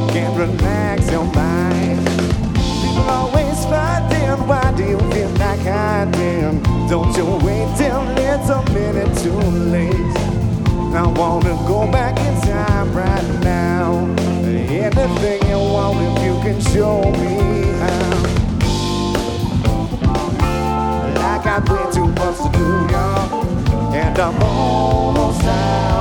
can relax your mind. People always fighting, why do you feel like hiding? Don't you wait till it's a minute too late. I wanna go back in time right now. Anything you want if you can show me how. I got way too much to do, y'all, and I'm almost out.